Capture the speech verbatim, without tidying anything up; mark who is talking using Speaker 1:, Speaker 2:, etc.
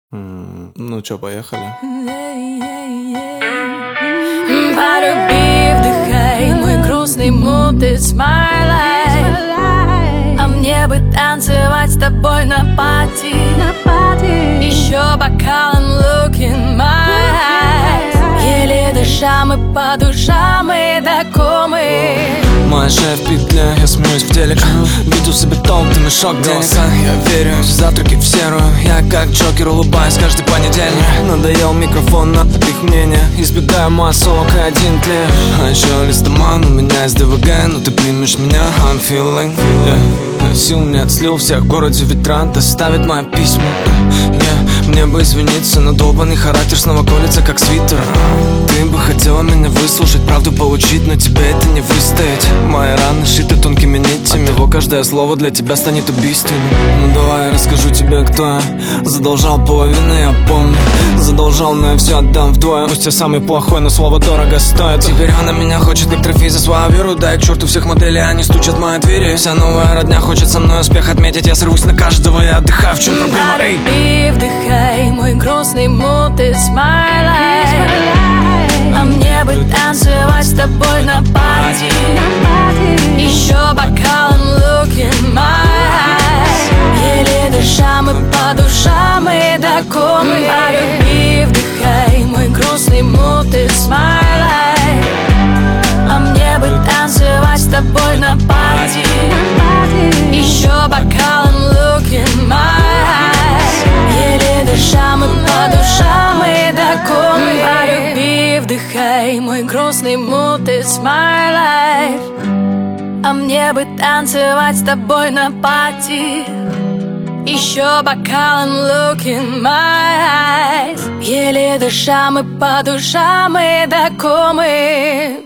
Speaker 1: М, Ну чё, поехали?
Speaker 2: Полюби, вдыхай мой грустный мут, it's my life. А мне бы танцевать с тобой на пати, еще бокал and look in my eyes. Еле дыша, мы по душам и до комы.
Speaker 3: Моя шея в петле, я смеюсь в телек. Видел себе толк, ты мешок денег. Я верю в завтраки в серую. Я как Джокер улыбаюсь каждый понедельник. Надоел микрофон на их мнение. Избегаю массовок и один тлеешь. А еще листоман, у меня есть ДВГ. Но ты примешь меня, I'm feeling yeah. Сил нет, слил всех в городе ветра. Доставит мои письма yeah. Мне бы извиниться, но долбанный характер снова колется как свитер. Ты бы хотела меня выслушать, правду получить, но тебе это не выстоять. Мои раны шиты тонкими нитями, того каждое слово для тебя станет убийственным. Ну давай я расскажу тебе, кто я. Задолжал половину, я помню. Задолжал, но я все отдам вдвое. Пусть я самый плохой, но слово дорого стоит. Теперь она меня хочет как трофей за свою веру. Дай к черту всех моделей, они стучат в мои двери. Вся новая родня хочет со мной успех отметить. Я сорвусь на каждого, я отдыхаю, в чем проблема, эй?
Speaker 2: Полюби, вдыхай мой грустный мут, it's my life. А мне бы танцевать с тобой на пати, еще бокал and look in my eyes. Еле дыша, мы по душам и до комы. Полюби, вдыхай мой грустный мут, it's my life. А мне бы танцевать с тобой на пати, еще бокал and look in my eyes. Еле дыша, мы по душам и до комы. Полюби, вдыхай мой грустный мут, it's my life. А мне бы танцевать с тобой на пати, еще бокал and look in my eyes. Еле дыша, мы по душам и до комы.